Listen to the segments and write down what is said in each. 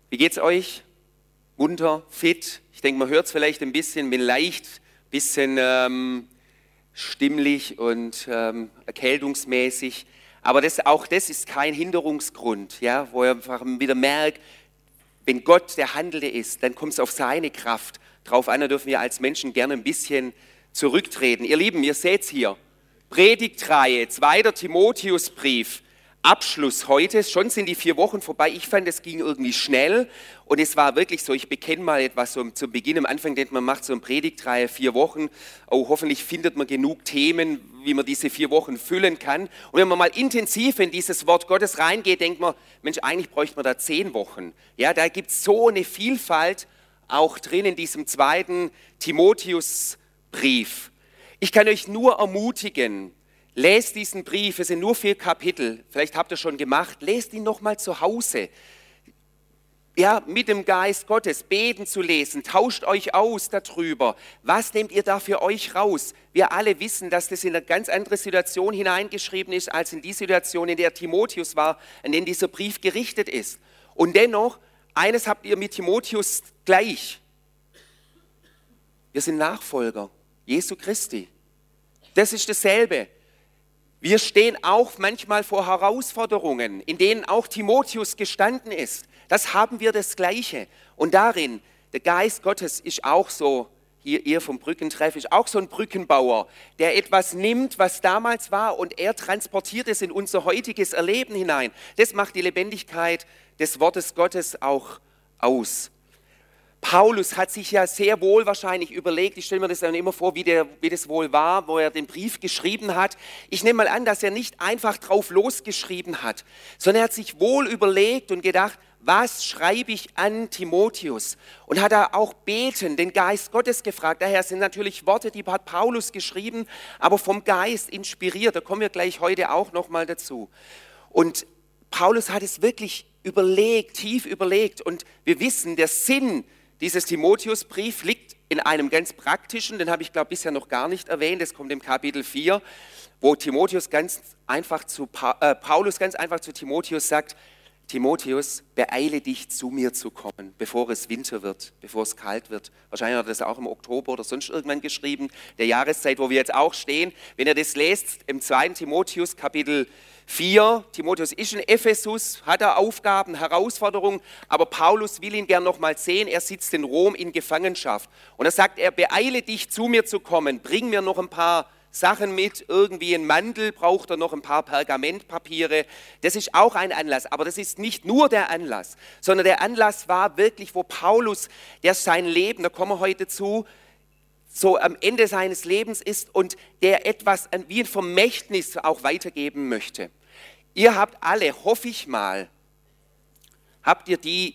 Wie geht's euch? Munter, fit? Ich denke, man hört es vielleicht ein bisschen, bin leicht, ein bisschen stimmlich und erkältungsmäßig. Aber auch das ist kein Hinderungsgrund, ja, wo ihr einfach wieder merkt, wenn Gott der Handelnde ist, dann kommt es auf seine Kraft drauf an. Da dürfen wir als Menschen gerne ein bisschen zurücktreten. Ihr Lieben, ihr seht es hier. Predigtreihe, 2. Timotheusbrief, Abschluss heute. Schon sind die 4 Wochen vorbei. Ich fand, es ging irgendwie schnell und es war wirklich so, ich bekenne mal etwas so zum Beginn. Am Anfang denkt man, macht so eine Predigtreihe 4 Wochen. Oh, hoffentlich findet man genug Themen, wie man diese 4 Wochen füllen kann. Und wenn man mal intensiv in dieses Wort Gottes reingeht, denkt man, Mensch, eigentlich bräuchte man da 10 Wochen. Ja, da gibt es so eine Vielfalt auch drin in diesem 2. Timotheusbrief. Ich kann euch nur ermutigen, lest diesen Brief, es sind nur 4 Kapitel, vielleicht habt ihr schon gemacht, lest ihn nochmal zu Hause. Ja, mit dem Geist Gottes, beten zu lesen, tauscht euch aus darüber. Was nehmt ihr da für euch raus? Wir alle wissen, dass das in eine ganz andere Situation hineingeschrieben ist, als in die Situation, in der Timotheus war, an den dieser Brief gerichtet ist. Und dennoch, eines habt ihr mit Timotheus gleich. Wir sind Nachfolger Jesu Christi. Das ist dasselbe. Wir stehen auch manchmal vor Herausforderungen, in denen auch Timotheus gestanden ist. Das haben wir das Gleiche. Und darin, der Geist Gottes ist auch so, hier ihr vom Brückentreff, ist auch so ein Brückenbauer, der etwas nimmt, was damals war und er transportiert es in unser heutiges Erleben hinein. Das macht die Lebendigkeit des Wortes Gottes auch aus. Paulus hat sich ja sehr wohl wahrscheinlich überlegt, ich stelle mir das dann immer vor, wie das wohl war, wo er den Brief geschrieben hat. Ich nehme mal an, dass er nicht einfach drauf losgeschrieben hat, sondern er hat sich wohl überlegt und gedacht, was schreibe ich an Timotheus? Und hat er auch beten, den Geist Gottes gefragt. Daher sind natürlich Worte, die hat Paulus geschrieben, aber vom Geist inspiriert. Da kommen wir gleich heute auch nochmal dazu. Und Paulus hat es wirklich überlegt, tief überlegt. Und wir wissen, der Sinn dieses Timotheusbrief liegt in einem ganz praktischen, den habe ich glaube bisher noch gar nicht erwähnt, das kommt im Kapitel 4, wo Paulus ganz einfach zu Timotheus sagt, Timotheus, beeile dich, zu mir zu kommen, bevor es Winter wird, bevor es kalt wird. Wahrscheinlich hat er das auch im Oktober oder sonst irgendwann geschrieben, der Jahreszeit, wo wir jetzt auch stehen. Wenn ihr das lest, im 2. Timotheus Kapitel 4, Timotheus ist in Ephesus, hat er Aufgaben, Herausforderungen, aber Paulus will ihn gern noch mal sehen, er sitzt in Rom in Gefangenschaft. Und da sagt er, beeile dich, zu mir zu kommen, bring mir noch ein paar Sachen mit, irgendwie ein Mantel, braucht er noch ein paar Pergamentpapiere. Das ist auch ein Anlass, aber das ist nicht nur der Anlass, sondern der Anlass war wirklich, wo Paulus, der sein Leben, da kommen wir heute zu, so am Ende seines Lebens ist und der etwas wie ein Vermächtnis auch weitergeben möchte. Ihr habt alle, hoffe ich mal, habt ihr die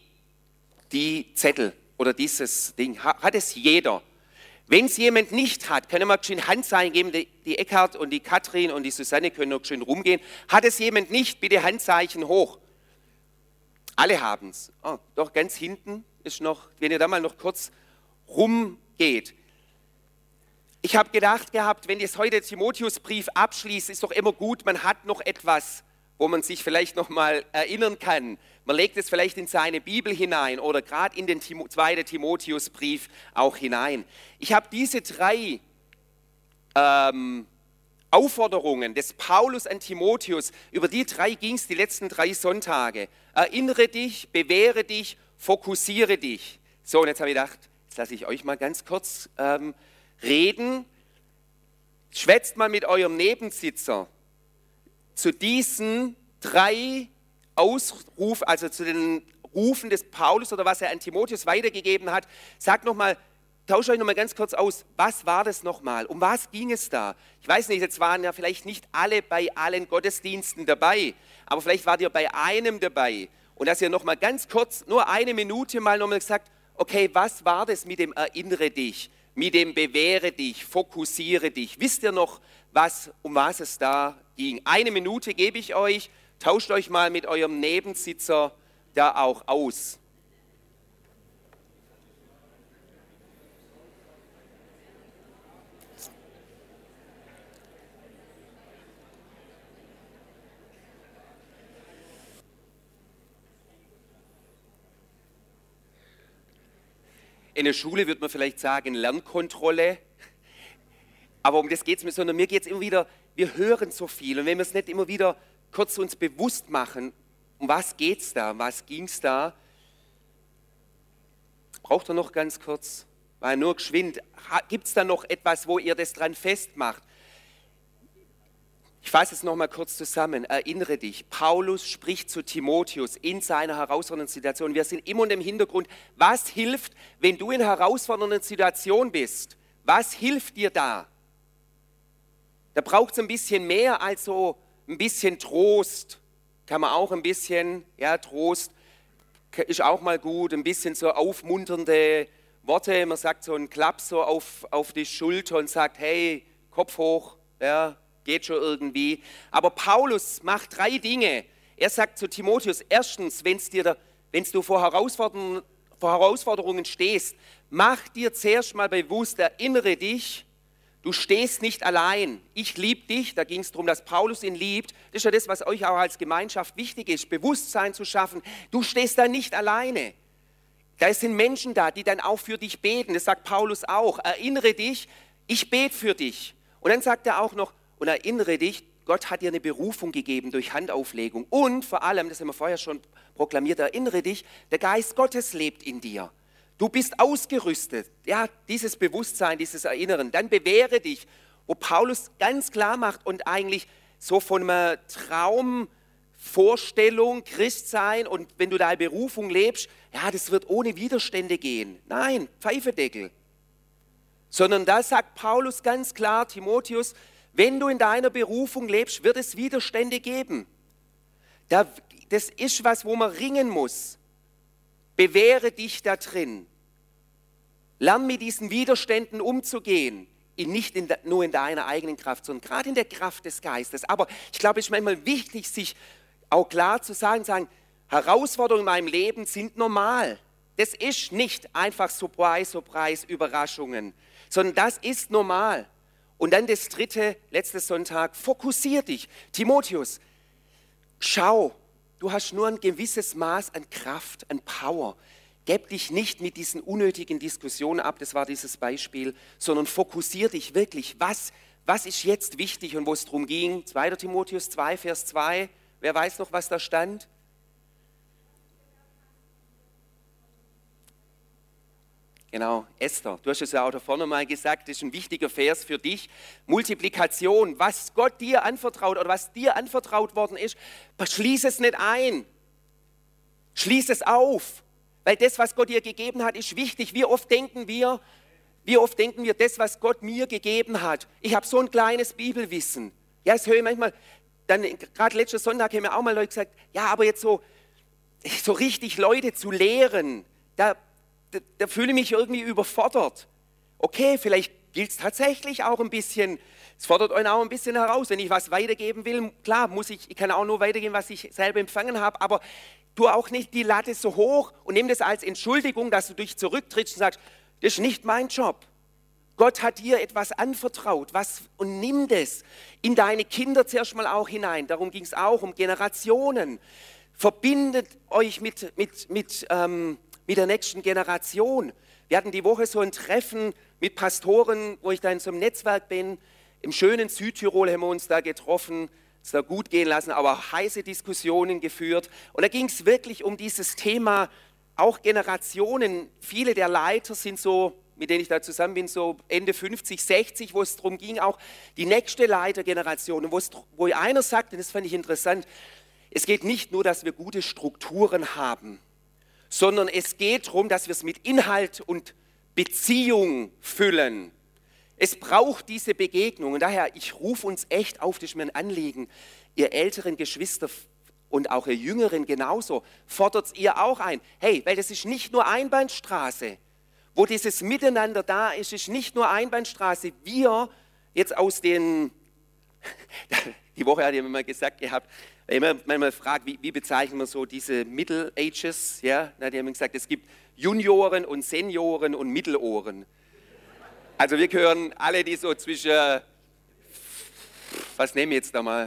Zettel oder dieses Ding, hat es jeder? Wenn es jemand nicht hat, können wir schön Handzeichen geben, die Eckhard und die Katrin und die Susanne können noch schön rumgehen. Hat es jemand nicht, bitte Handzeichen hoch. Alle haben es. Oh, doch ganz hinten ist noch, wenn ihr da mal noch kurz rumgeht. Ich habe gedacht gehabt, wenn jetzt heute Timotheusbrief abschließt, ist doch immer gut, man hat noch etwas, wo man sich vielleicht noch mal erinnern kann. Man legt es vielleicht in seine Bibel hinein oder gerade in den 2. Timotheusbrief auch hinein. Ich habe diese 3 Aufforderungen des Paulus an Timotheus, über die 3 ging es die letzten 3 Sonntage. Erinnere dich, bewähre dich, fokussiere dich. So, und jetzt habe ich gedacht, jetzt lasse ich euch mal ganz kurz reden. Schwätzt mal mit eurem Nebensitzer zu diesen 3 Ausrufen, also zu den Rufen des Paulus oder was er an Timotheus weitergegeben hat. Sagt nochmal, tauscht euch nochmal ganz kurz aus, was war das nochmal? Um was ging es da? Ich weiß nicht, jetzt waren ja vielleicht nicht alle bei allen Gottesdiensten dabei, aber vielleicht wart ihr bei einem dabei. Und dass ihr nochmal ganz kurz, nur 1 Minute mal nochmal gesagt, okay, was war das mit dem Erinnere dich, mit dem Bewähre dich, fokussiere dich? Wisst ihr noch, um was es da ging? 1 Minute gebe ich euch. Tauscht euch mal mit eurem Nebensitzer da auch aus. in der Schule würde man vielleicht sagen Lernkontrolle. Aber um das geht es mir, sondern mir geht es immer wieder, wir hören so viel. Und wenn wir es nicht immer wieder kurz uns bewusst machen, um was geht es da, um was ging es da, braucht er noch ganz kurz, weil nur geschwind, gibt es da noch etwas, wo ihr das dran festmacht? Ich fasse es nochmal kurz zusammen. Erinnere dich, Paulus spricht zu Timotheus in seiner herausfordernden Situation. Wir sind immer im Hintergrund. Was hilft, wenn du in einer herausfordernden Situation bist? Was hilft dir da? Da braucht es ein bisschen mehr als so ein bisschen Trost. Kann man auch ein bisschen, ja, Trost ist auch mal gut. Ein bisschen so aufmunternde Worte. Man sagt so einen Klapp so auf die Schulter und sagt, hey, Kopf hoch, ja, geht schon irgendwie. Aber Paulus macht 3 Dinge. Er sagt zu Timotheus, erstens, wenn du vor Herausforderungen stehst, mach dir zuerst mal bewusst, erinnere dich, du stehst nicht allein. Ich liebe dich, da ging es darum, dass Paulus ihn liebt. Das ist ja das, was euch auch als Gemeinschaft wichtig ist, Bewusstsein zu schaffen. Du stehst da nicht alleine. Da sind Menschen da, die dann auch für dich beten. Das sagt Paulus auch. Erinnere dich, ich bete für dich. Und dann sagt er auch noch, und erinnere dich, Gott hat dir eine Berufung gegeben durch Handauflegung. Und vor allem, das haben wir vorher schon proklamiert, erinnere dich, der Geist Gottes lebt in dir. Du bist ausgerüstet. Ja, dieses Bewusstsein, dieses Erinnern. Dann bewähre dich, wo Paulus ganz klar macht und eigentlich so von einer Traumvorstellung, Christsein und wenn du deine Berufung lebst, ja, das wird ohne Widerstände gehen. Nein, Pfeifendeckel. Sondern da sagt Paulus ganz klar, Timotheus, wenn du in deiner Berufung lebst, wird es Widerstände geben. Das ist was, wo man ringen muss. Bewähre dich da drin. Lern mit diesen Widerständen umzugehen. Nicht nur in deiner eigenen Kraft, sondern gerade in der Kraft des Geistes. Aber ich glaube, es ist manchmal wichtig, sich auch klar zu sagen, Herausforderungen in meinem Leben sind normal. Das ist nicht einfach Surprise, Überraschungen, sondern das ist normal. Und dann das 3., letztes Sonntag, fokussier dich. Timotheus, schau, du hast nur ein gewisses Maß an Kraft, an Power. Gib dich nicht mit diesen unnötigen Diskussionen ab, das war dieses Beispiel, sondern fokussier dich wirklich. Was ist jetzt wichtig und wo es darum ging? 2. Timotheus 2, Vers 2, wer weiß noch, was da stand? Genau, Esther, du hast es ja auch da vorne mal gesagt, das ist ein wichtiger Vers für dich. Multiplikation, was Gott dir anvertraut oder was dir anvertraut worden ist, schließ es nicht ein. Schließ es auf, weil das, was Gott dir gegeben hat, ist wichtig. Wie oft denken wir, das, was Gott mir gegeben hat, ich habe so ein kleines Bibelwissen. Ja, das höre ich manchmal, dann gerade letzten Sonntag haben mir auch mal Leute gesagt, ja, aber jetzt so richtig Leute zu lehren, da fühle ich mich irgendwie überfordert. Okay, vielleicht gilt es tatsächlich auch ein bisschen, es fordert euch auch ein bisschen heraus. Wenn ich was weitergeben will, klar, ich kann auch nur weitergeben, was ich selber empfangen habe, aber tu auch nicht die Latte so hoch und nimm das als Entschuldigung, dass du dich zurücktrittst und sagst, das ist nicht mein Job. Gott hat dir etwas anvertraut, und nimm das in deine Kinder zuerst mal auch hinein. Darum ging es auch, um Generationen. Verbindet euch mit der nächsten Generation. Wir hatten die Woche so ein Treffen mit Pastoren, wo ich da in so einem Netzwerk bin. Im schönen Südtirol haben wir uns da getroffen, es da gut gehen lassen, aber heiße Diskussionen geführt. Und da ging es wirklich um dieses Thema, auch Generationen. Viele der Leiter sind so, mit denen ich da zusammen bin, so Ende 50, 60, wo es darum ging, auch die nächste Leitergeneration. Wo einer sagte, und das fand ich interessant, es geht nicht nur, dass wir gute Strukturen haben, sondern es geht darum, dass wir es mit Inhalt und Beziehung füllen. Es braucht diese Begegnung. Und daher, ich rufe uns echt auf, das ist mir ein Anliegen, ihr älteren Geschwister und auch ihr Jüngeren genauso, fordert ihr auch ein. Hey, weil das ist nicht nur Einbahnstraße. Wo dieses Miteinander da ist, ist nicht nur Einbahnstraße. Wir jetzt aus den, die Woche hat jemand mal gesagt gehabt, wenn man manchmal fragt, wie bezeichnen wir so diese Middle Ages, ja, da hat jemand gesagt, es gibt Junioren und Senioren und Mittelohren. Also wir gehören alle, die so zwischen, was nehmen wir jetzt da mal,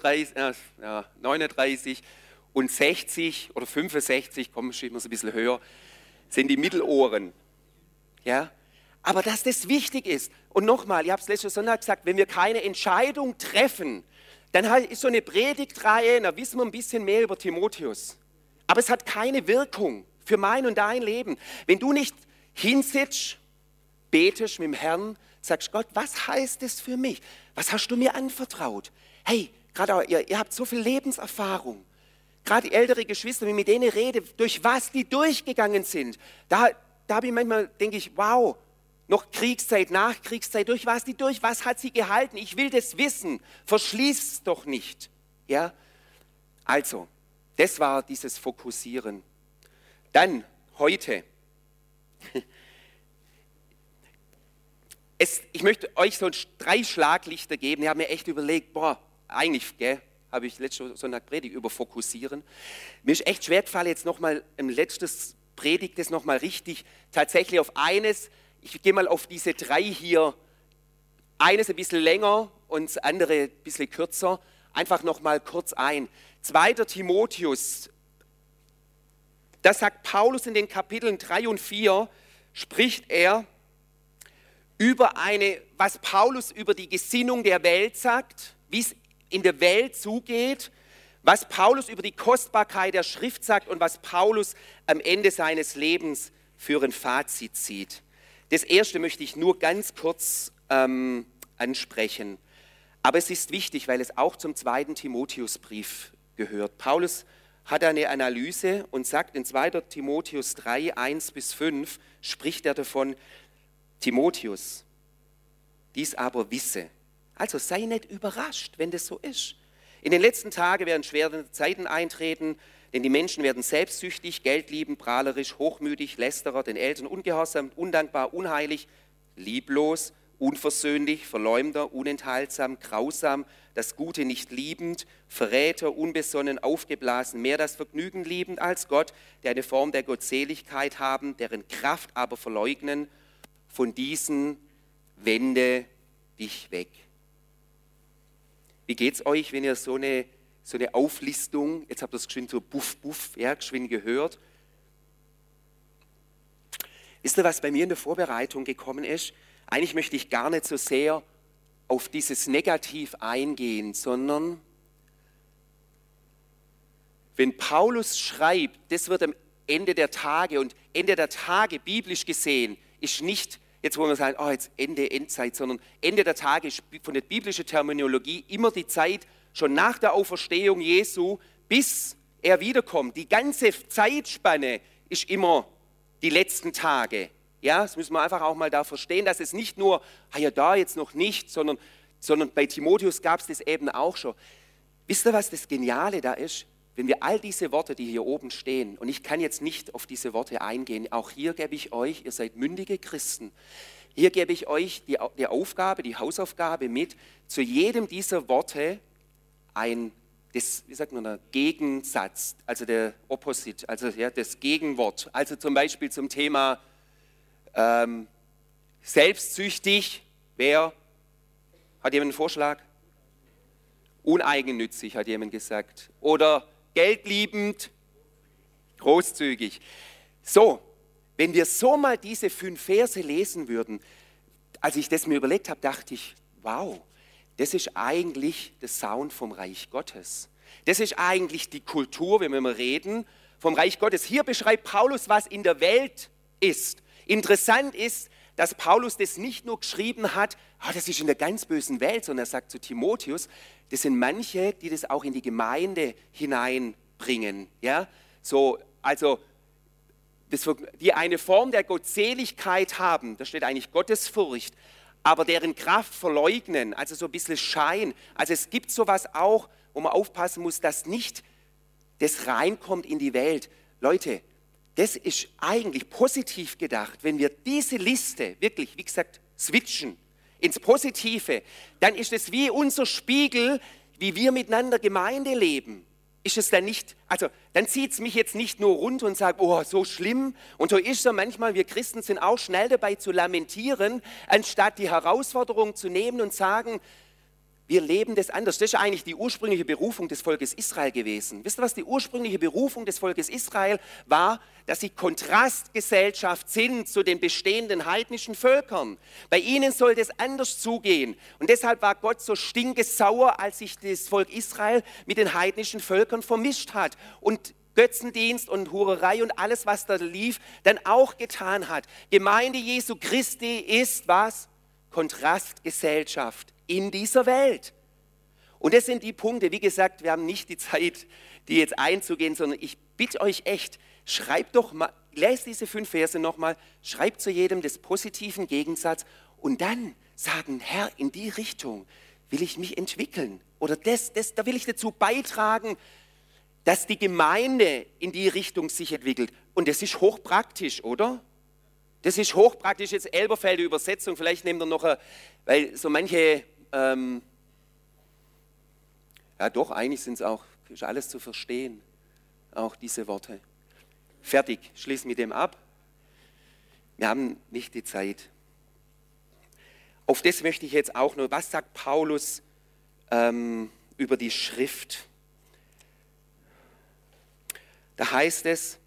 39 und 60 oder 65, komm, steht noch so ein bisschen höher, sind die Mittelohren. Ja? Aber dass das wichtig ist. Und nochmal, ich habe es letzten Sonntag gesagt, wenn wir keine Entscheidung treffen, dann ist so eine Predigtreihe, da wissen wir ein bisschen mehr über Timotheus. Aber es hat keine Wirkung für mein und dein Leben. Wenn du nicht hinsitzt, betest mit dem Herrn, sagst Gott, was heißt das für mich? Was hast du mir anvertraut? Hey, gerade ihr habt so viel Lebenserfahrung. Gerade die ältere Geschwister, wenn ich mit denen rede, durch was die durchgegangen sind, da habe ich manchmal, denke ich, wow, noch Kriegszeit, Nachkriegszeit, durch was hat sie gehalten? Ich will das wissen, verschließ es doch nicht. Ja? Also, das war dieses Fokussieren. Dann, heute. Ich möchte euch so 3 Schlaglichter geben. Ich habe mir echt überlegt, eigentlich habe ich letzten Sonntag Predigt über Fokussieren. Mir ist echt schwer gefallen, jetzt nochmal im letztes Predigt das nochmal richtig tatsächlich auf eines. Ich gehe mal auf diese 3 hier, eines ein bisschen länger und das andere ein bisschen kürzer, einfach nochmal kurz ein. 2. Timotheus, da sagt Paulus in den Kapiteln 3 und 4, spricht er über was Paulus über die Gesinnung der Welt sagt, wie es in der Welt zugeht, was Paulus über die Kostbarkeit der Schrift sagt und was Paulus am Ende seines Lebens für ein Fazit zieht. Das erste möchte ich nur ganz kurz ansprechen. Aber es ist wichtig, weil es auch zum 2. Timotheusbrief gehört. Paulus hat eine Analyse und sagt in 2. Timotheus 3, 1-5, spricht er davon, Timotheus, dies aber wisse. Also sei nicht überrascht, wenn das so ist. In den letzten Tagen werden schwere Zeiten eintreten, denn die Menschen werden selbstsüchtig, geldliebend, prahlerisch, hochmütig, Lästerer, den Eltern ungehorsam, undankbar, unheilig, lieblos, unversöhnlich, Verleumder, unenthaltsam, grausam, das Gute nicht liebend, Verräter, unbesonnen, aufgeblasen, mehr das Vergnügen liebend als Gott, der eine Form der Gottseligkeit haben, deren Kraft aber verleugnen. Von diesen wende dich weg. Wie geht's euch, wenn ihr so eine Auflistung, jetzt habt ihr es geschwind so buff, ja, geschwind gehört. Wisst ihr, was bei mir in der Vorbereitung gekommen ist? Eigentlich möchte ich gar nicht so sehr auf dieses Negativ eingehen, sondern wenn Paulus schreibt, das wird am Ende der Tage, und Ende der Tage, biblisch gesehen, ist nicht, jetzt wo wir sagen, jetzt Ende, Endzeit, sondern Ende der Tage ist von der biblischen Terminologie immer die Zeit, schon nach der Auferstehung Jesu, bis er wiederkommt. Die ganze Zeitspanne ist immer die letzten Tage. Ja, das müssen wir einfach auch mal da verstehen, dass es nicht nur, da jetzt noch nicht, sondern bei Timotheus gab es das eben auch schon. Wisst ihr, was das Geniale da ist? Wenn wir all diese Worte, die hier oben stehen, und ich kann jetzt nicht auf diese Worte eingehen, auch hier gebe ich euch, ihr seid mündige Christen, hier gebe ich euch die Aufgabe, die Hausaufgabe mit, zu jedem dieser Worte der Gegensatz, also der Opposite, also ja, das Gegenwort. Also zum Beispiel zum Thema selbstsüchtig, wer? Hat jemand einen Vorschlag? Uneigennützig, hat jemand gesagt. Oder geldliebend, großzügig. So, wenn wir so mal diese 5 Verse lesen würden, als ich das mir überlegt habe, dachte ich, wow, das ist eigentlich der Sound vom Reich Gottes. Das ist eigentlich die Kultur, wenn wir mal reden, vom Reich Gottes. Hier beschreibt Paulus, was in der Welt ist. Interessant ist, dass Paulus das nicht nur geschrieben hat, das ist in der ganz bösen Welt, sondern er sagt zu Timotheus, das sind manche, die das auch in die Gemeinde hineinbringen. Ja? So, also, die eine Form der Gottseligkeit haben, da steht eigentlich Gottesfurcht, aber deren Kraft verleugnen, also so ein bisschen Schein. Also es gibt sowas auch, wo man aufpassen muss, dass nicht das reinkommt in die Welt. Leute, das ist eigentlich positiv gedacht. Wenn wir diese Liste wirklich, wie gesagt, switchen ins Positive, dann ist es wie unser Spiegel, wie wir miteinander Gemeinde leben. Ist es dann nicht, also dann zieht es mich jetzt nicht nur runter und sagt, so schlimm. Und so ist es manchmal, wir Christen sind auch schnell dabei zu lamentieren, anstatt die Herausforderung zu nehmen und sagen, wir leben das anders. Das ist eigentlich die ursprüngliche Berufung des Volkes Israel gewesen. Wisst ihr, was die ursprüngliche Berufung des Volkes Israel war? Dass sie Kontrastgesellschaft sind zu den bestehenden heidnischen Völkern. Bei ihnen soll das anders zugehen. Und deshalb war Gott so stinkesauer, als sich das Volk Israel mit den heidnischen Völkern vermischt hat. Und Götzendienst und Hurerei und alles, was da lief, dann auch getan hat. Gemeinde Jesu Christi ist was? Kontrastgesellschaft in dieser Welt. Und das sind die Punkte, wie gesagt, wir haben nicht die Zeit, die jetzt einzugehen, sondern ich bitte euch echt, schreibt doch mal, lest diese 5 Verse nochmal, schreibt zu jedem des positiven Gegensatz und dann sagen, Herr, in die Richtung will ich mich entwickeln. Oder da will ich dazu beitragen, dass die Gemeinde in die Richtung sich entwickelt. Und das ist hochpraktisch, oder? Das ist hochpraktisch, jetzt Elberfelder Übersetzung, vielleicht nehmt ihr noch, weil so manche, ja doch, eigentlich sind es auch, ist alles zu verstehen, auch diese Worte. Fertig, schließ mit dem ab. Wir haben nicht die Zeit. Auf das möchte ich jetzt auch noch, was sagt Paulus über die Schrift? Da heißt es,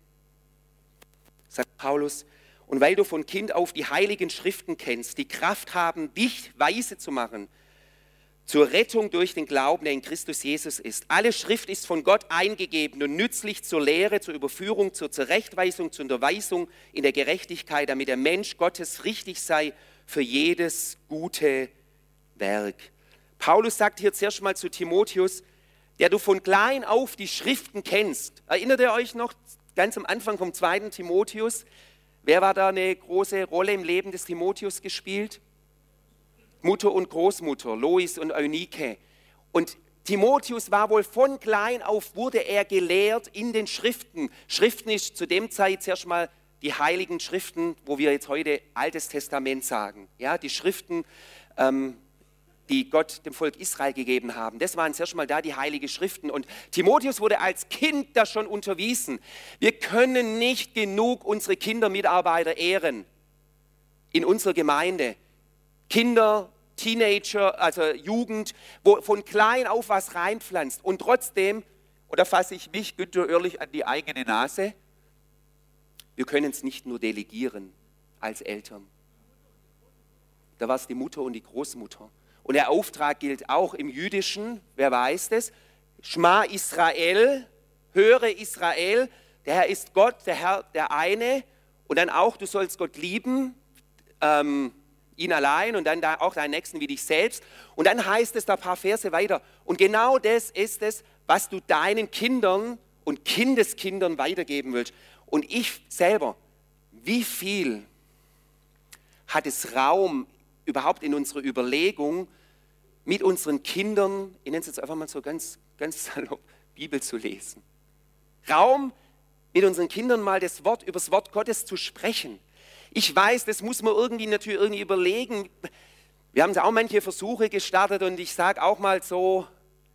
sagt Paulus, und weil du von Kind auf die heiligen Schriften kennst, die Kraft haben, dich weise zu machen, zur Rettung durch den Glauben, der in Christus Jesus ist. Alle Schrift ist von Gott eingegeben und nützlich zur Lehre, zur Überführung, zur Zurechtweisung, zur Unterweisung in der Gerechtigkeit, damit der Mensch Gottes richtig sei für jedes gute Werk. Paulus sagt hier zuerst mal zu Timotheus, der du von klein auf die Schriften kennst. Erinnert ihr euch noch ganz am Anfang vom 2. Timotheus? Wer war da eine große Rolle im Leben des Timotheus gespielt? Mutter und Großmutter, Lois und Eunike. Und Timotheus war wohl von klein auf, wurde er gelehrt in den Schriften. Schriften ist zu dem Zeit zuerst mal die heiligen Schriften, wo wir jetzt heute Altes Testament sagen. Ja, die Schriften, die Gott dem Volk Israel gegeben haben. Das waren zuerst mal da die heiligen Schriften. Und Timotheus wurde als Kind da schon unterwiesen. Wir können nicht genug unsere Kindermitarbeiter ehren in unserer Gemeinde. Kinder, Teenager, also Jugend, wo von klein auf was reinpflanzt. Und trotzdem, oder fasse ich mich, Günther Oerlich, an die eigene Nase, wir können es nicht nur delegieren als Eltern. Da war es die Mutter und die Großmutter. Und der Auftrag gilt auch im Jüdischen, wer weiß das? Schma Israel, höre Israel, der Herr ist Gott, der Herr der eine. Und dann auch, du sollst Gott lieben, ihn allein und dann auch deinen Nächsten wie dich selbst. Und dann heißt es da ein paar Verse weiter. Und genau das ist es, was du deinen Kindern und Kindeskindern weitergeben willst. Und ich selber, wie viel hat es Raum überhaupt in unserer Überlegung, mit unseren Kindern, ich nenne es jetzt einfach mal so ganz salopp, Bibel zu lesen. Raum, mit unseren Kindern mal über das Wort Gottes zu sprechen. Ich weiß, das muss man natürlich irgendwie überlegen. Wir haben auch manche Versuche gestartet und ich sage auch mal so,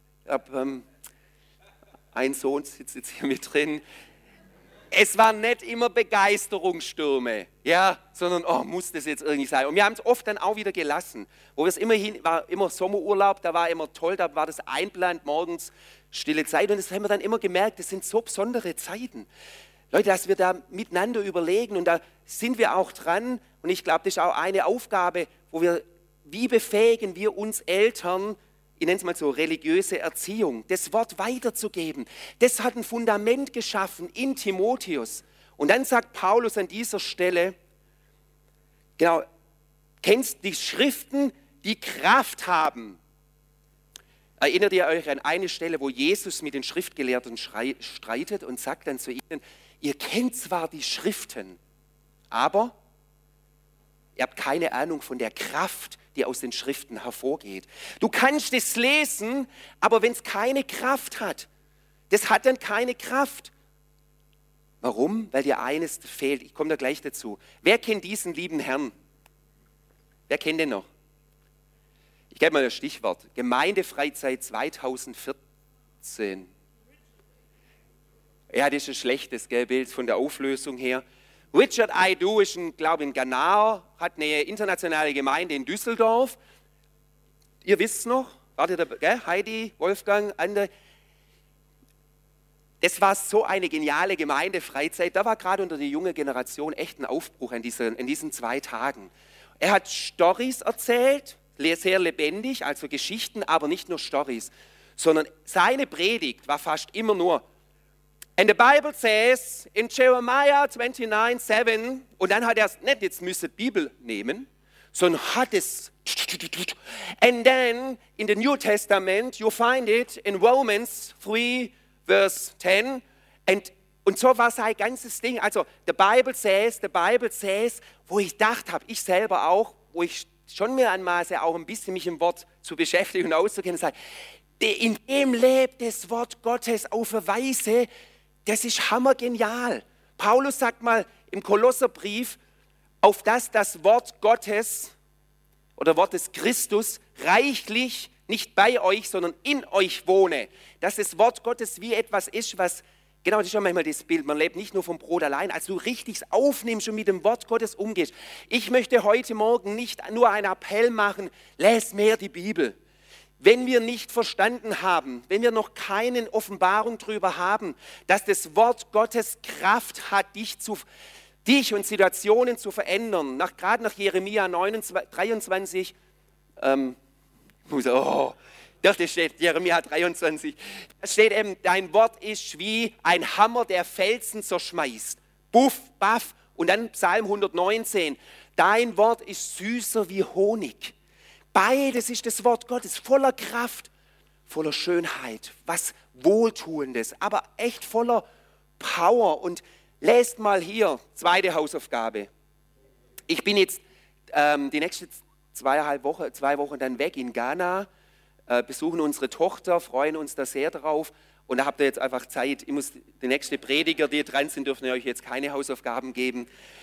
ein Sohn sitzt jetzt hier mit drin, es waren nicht immer Begeisterungsstürme, ja, sondern muss das jetzt irgendwie sein. Und wir haben es oft dann auch wieder gelassen. Wo wir es immerhin, war immer Sommerurlaub, da war immer toll, da war das einplant, morgens stille Zeit. Und das haben wir dann immer gemerkt, das sind so besondere Zeiten. Leute, dass wir da miteinander überlegen und da sind wir auch dran. Und ich glaube, das ist auch eine Aufgabe, wie befähigen wir uns Eltern, ich nenne es mal so, religiöse Erziehung, das Wort weiterzugeben. Das hat ein Fundament geschaffen in Timotheus. Und dann sagt Paulus an dieser Stelle, genau, kennst die Schriften, die Kraft haben. Erinnert ihr euch an eine Stelle, wo Jesus mit den Schriftgelehrten streitet und sagt dann zu ihnen, ihr kennt zwar die Schriften, aber ihr habt keine Ahnung von der Kraft, die aus den Schriften hervorgeht. Du kannst es lesen, aber wenn es keine Kraft hat, das hat dann keine Kraft. Warum? Weil dir eines fehlt. Ich komme da gleich dazu. Wer kennt diesen lieben Herrn? Wer kennt den noch? Ich gebe mal das Stichwort. Gemeindefreizeit 2014. Ja, das ist ein schlechtes Bild von der Auflösung her. Richard Aidoo ist ein Ghanaer, hat eine internationale Gemeinde in Düsseldorf. Ihr wisst es noch, wart ihr dabei, gell? Heidi, Wolfgang, Ande. Das war so eine geniale Gemeindefreizeit. Da war gerade unter der jungen Generation echt ein Aufbruch in diesen 2 Tagen. Er hat Storys erzählt, sehr lebendig, also Geschichten, aber nicht nur Storys, sondern seine Predigt war fast immer nur, and the Bible says in Jeremiah 29:7, und dann hat er es nicht, jetzt müsst ihr die Bibel nehmen, sondern hat es, and then in the New Testament you find it in Romans 3, Vers 10, und so war sein ganzes Ding, also the Bible says, wo ich gedacht habe, ich selber auch, wo ich schon mir anmaße, auch ein bisschen mich im Wort zu beschäftigen und auszukennen, sage, in dem lebt das Wort Gottes auf eine Weise, das ist hammergenial. Paulus sagt mal im Kolosserbrief, auf dass das Wort Gottes oder Wort des Christus reichlich nicht bei euch, sondern in euch wohne. Dass das Wort Gottes wie etwas ist, was, genau, das ist ja manchmal das Bild, man lebt nicht nur vom Brot allein, als du richtig aufnimmst und mit dem Wort Gottes umgehst. Ich möchte heute Morgen nicht nur einen Appell machen, lese mehr die Bibel. Wenn wir nicht verstanden haben, wenn wir noch keine Offenbarung darüber haben, dass das Wort Gottes Kraft hat, dich und Situationen zu verändern, gerade nach Jeremia 23, das steht Jeremia 23, da steht eben, dein Wort ist wie ein Hammer, der Felsen zerschmeißt. Buff, baff. Und dann Psalm 119, dein Wort ist süßer wie Honig. Beides ist das Wort Gottes, voller Kraft, voller Schönheit, was Wohltuendes, aber echt voller Power. Und lest mal hier, 2. Hausaufgabe. Ich bin jetzt die nächsten 2 Wochen dann weg in Ghana, besuchen unsere Tochter, freuen uns da sehr drauf. Und da habt ihr jetzt einfach Zeit. Die nächste Prediger, die dran sind, dürfen euch jetzt keine Hausaufgaben geben.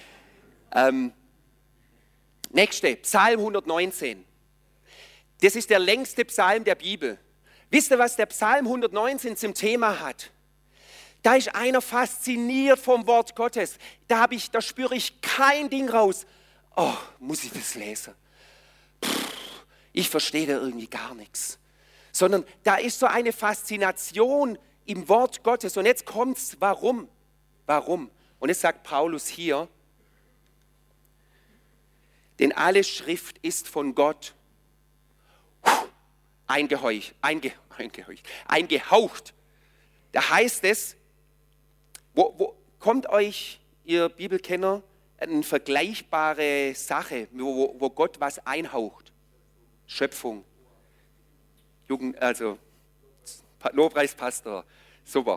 Nächste, Psalm 119. Das ist der längste Psalm der Bibel. Wisst ihr, was der Psalm 119 zum Thema hat? Da ist einer fasziniert vom Wort Gottes. Da spüre ich kein Ding raus. Oh, muss ich das lesen? Ich verstehe da irgendwie gar nichts. Sondern da ist so eine Faszination im Wort Gottes. Und jetzt kommt's, warum? Warum? Und jetzt sagt Paulus hier, denn alle Schrift ist von Gott eingehaucht. Da heißt es, wo kommt euch, ihr Bibelkenner, eine vergleichbare Sache, wo Gott was einhaucht? Schöpfung. Lobpreispastor, super.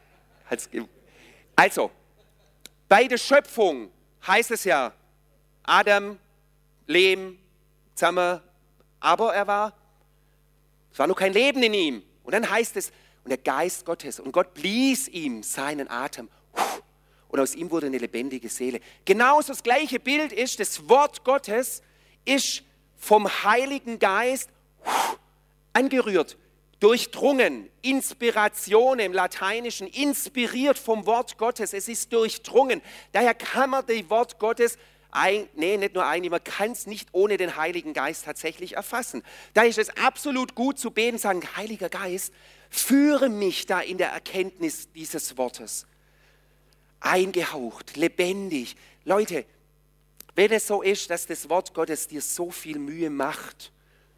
Also, bei der Schöpfung heißt es ja, Adam, Lehm, zusammen, aber es war noch kein Leben in ihm. Und dann heißt es, und der Geist Gottes, und Gott blies ihm seinen Atem. Und aus ihm wurde eine lebendige Seele. Genauso das gleiche Bild ist, das Wort Gottes ist vom Heiligen Geist angerührt, durchdrungen, Inspiration im Lateinischen, inspiriert vom Wort Gottes. Es ist durchdrungen. Daher kann man das Wort Gottes nicht nur einnehmen, man kann es nicht ohne den Heiligen Geist tatsächlich erfassen. Da ist es absolut gut zu beten, sagen, Heiliger Geist, führe mich da in der Erkenntnis dieses Wortes. Eingehaucht, lebendig. Leute, wenn es so ist, dass das Wort Gottes dir so viel Mühe macht,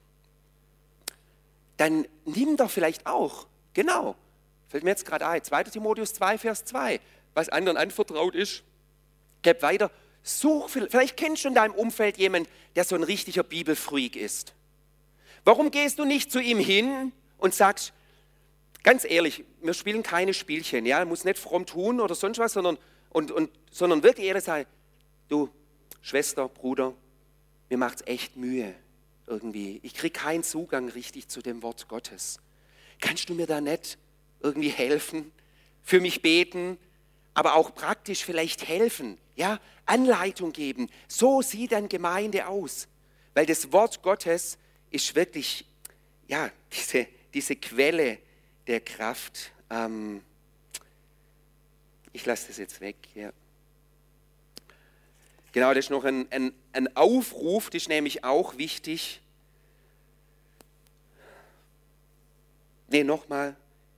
dann nimm doch vielleicht auch, genau, fällt mir jetzt gerade ein, 2. Timotheus 2, Vers 2, was anderen anvertraut ist, gib weiter. Such, vielleicht kennst du in deinem Umfeld jemanden, der so ein richtiger Bibelfreak ist. Warum gehst du nicht zu ihm hin und sagst, ganz ehrlich, wir spielen keine Spielchen, ja, muss nicht fromm tun oder sonst was, sondern wirklich ehrlich sein, du, Schwester, Bruder, mir macht es echt Mühe irgendwie. Ich kriege keinen Zugang richtig zu dem Wort Gottes. Kannst du mir da nicht irgendwie helfen, für mich beten, aber auch praktisch vielleicht helfen, ja, Anleitung geben. So sieht dann Gemeinde aus, weil das Wort Gottes ist wirklich, ja, diese Quelle der Kraft. Ich lasse das jetzt weg. Ja. Genau, das ist noch ein Aufruf, das ist nämlich auch wichtig. Nee, nochmal.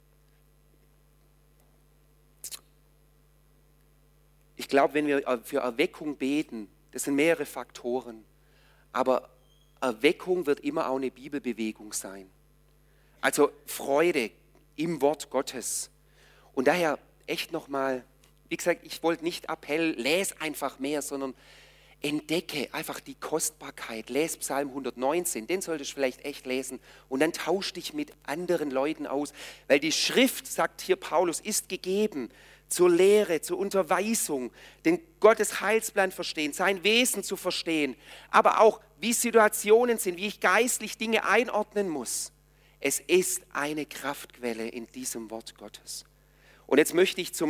Ich glaube, wenn wir für Erweckung beten, das sind mehrere Faktoren, aber Erweckung wird immer auch eine Bibelbewegung sein. Also Freude im Wort Gottes. Und daher echt nochmal, wie gesagt, ich wollte nicht Appell, lese einfach mehr, sondern entdecke einfach die Kostbarkeit. Lese Psalm 119, den solltest du vielleicht echt lesen. Und dann tausch dich mit anderen Leuten aus. Weil die Schrift, sagt hier Paulus, ist gegeben zur Lehre, zur Unterweisung, den Gottes Heilsplan verstehen, sein Wesen zu verstehen. Aber auch, wie Situationen sind, wie ich geistlich Dinge einordnen muss. Es ist eine Kraftquelle in diesem Wort Gottes. Und jetzt möchte ich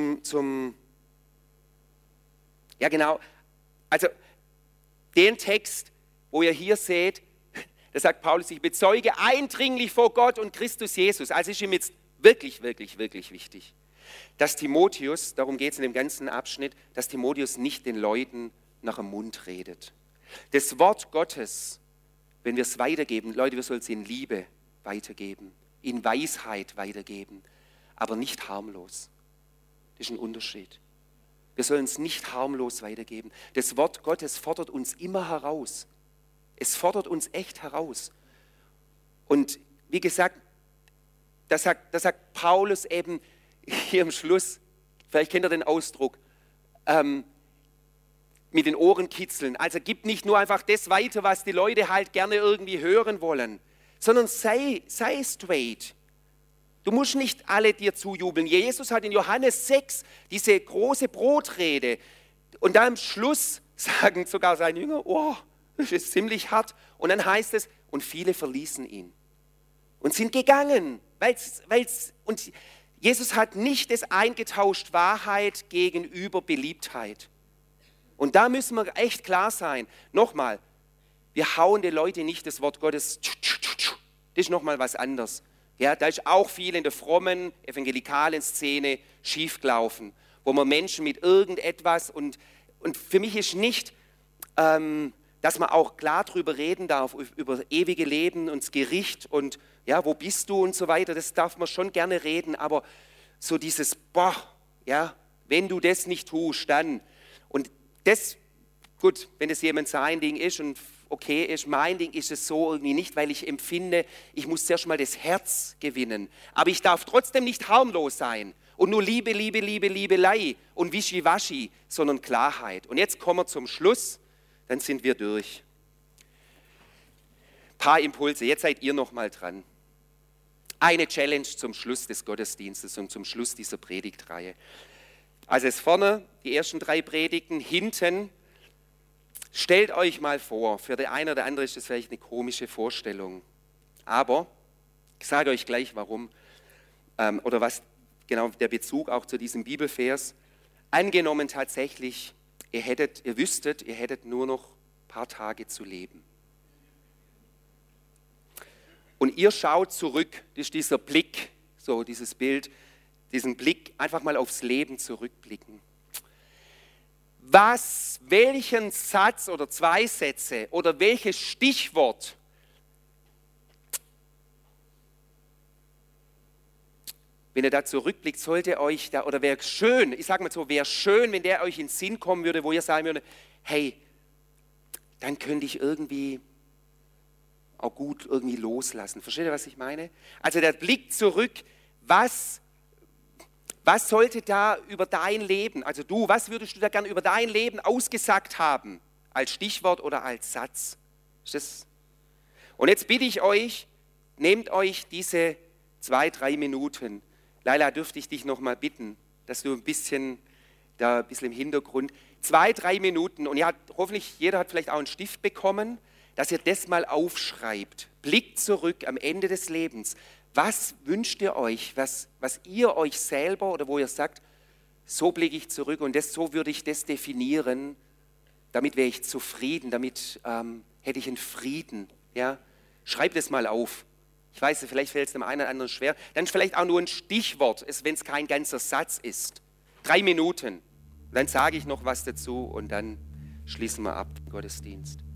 ja genau, also den Text, wo ihr hier seht, da sagt Paulus, ich bezeuge eindringlich vor Gott und Christus Jesus. Also ist ihm jetzt wirklich, wirklich, wirklich wichtig, dass Timotheus, darum geht es in dem ganzen Abschnitt, dass Timotheus nicht den Leuten nach dem Mund redet. Das Wort Gottes, wenn wir es weitergeben, Leute, wir sollen es in Liebe weitergeben, in Weisheit weitergeben, aber nicht harmlos. Das ist ein Unterschied. Wir sollen es nicht harmlos weitergeben. Das Wort Gottes fordert uns immer heraus. Es fordert uns echt heraus. Und wie gesagt, da sagt Paulus eben hier am Schluss, vielleicht kennt ihr den Ausdruck, mit den Ohren kitzeln. Also gib nicht nur einfach das weiter, was die Leute halt gerne irgendwie hören wollen, sondern sei straight. Du musst nicht alle dir zujubeln. Jesus hat in Johannes 6 diese große Brotrede und da am Schluss sagen sogar seine Jünger, oh, das ist ziemlich hart. Und dann heißt es, und viele verließen ihn und sind gegangen. Und Jesus hat nicht das eingetauscht, Wahrheit gegenüber Beliebtheit. Und da müssen wir echt klar sein. Nochmal, wir hauen die Leute nicht das Wort Gottes, das ist nochmal was anderes. Ja, da ist auch viel in der frommen, evangelikalen Szene schiefgelaufen, wo man Menschen mit irgendetwas und für mich ist nicht, dass man auch klar drüber reden darf, über ewige Leben und das Gericht und ja, wo bist du und so weiter, das darf man schon gerne reden, aber so dieses, boah, ja, wenn du das nicht tust, dann, und das, gut, wenn das jemand sein Ding ist und okay ist, mein Ding ist es so irgendwie nicht, weil ich empfinde, ich muss zuerst mal das Herz gewinnen. Aber ich darf trotzdem nicht harmlos sein und nur Liebe, Liebe, Liebe, Liebelei und Wischiwaschi, sondern Klarheit. Und jetzt kommen wir zum Schluss, dann sind wir durch. Ein paar Impulse, jetzt seid ihr noch mal dran. Eine Challenge zum Schluss des Gottesdienstes und zum Schluss dieser Predigtreihe. Also es vorne, die ersten 3 Predigten, hinten. Stellt euch mal vor, für den einen oder anderen ist das vielleicht eine komische Vorstellung, aber ich sage euch gleich warum oder was genau der Bezug auch zu diesem Bibelvers. Angenommen tatsächlich, ihr wüsstet, ihr hättet nur noch ein paar Tage zu leben. Und ihr schaut zurück, das ist dieser Blick, so dieses Bild, diesen Blick, einfach mal aufs Leben zurückblicken. Welchen Satz oder 2 Sätze oder welches Stichwort wenn ihr da zurückblickt, sollte euch da, oder wäre schön, ich sage mal so, wäre schön, wenn der euch in den Sinn kommen würde, wo ihr sagen würdet, hey, dann könnte ich irgendwie auch gut irgendwie loslassen. Versteht ihr, was ich meine? Also der Blick zurück, was sollte da über dein Leben, also was würdest du da gern über dein Leben ausgesagt haben, als Stichwort oder als Satz? Ist das? Und jetzt bitte ich euch, nehmt euch diese 2-3 Minuten. Laila, dürfte ich dich noch mal bitten, dass du ein bisschen im Hintergrund, 2-3 Minuten, und hoffentlich jeder hat vielleicht auch einen Stift bekommen, dass ihr das mal aufschreibt. Blickt zurück am Ende des Lebens. Was wünscht ihr euch, was ihr euch selber oder wo ihr sagt, so blicke ich zurück und so würde ich das definieren, damit wäre ich zufrieden, damit hätte ich einen Frieden. Ja? Schreibt es mal auf. Ich weiß, vielleicht fällt es dem einen oder anderen schwer. Dann vielleicht auch nur ein Stichwort, wenn es kein ganzer Satz ist. 3 Minuten. Dann sage ich noch was dazu und dann schließen wir ab den Gottesdienst.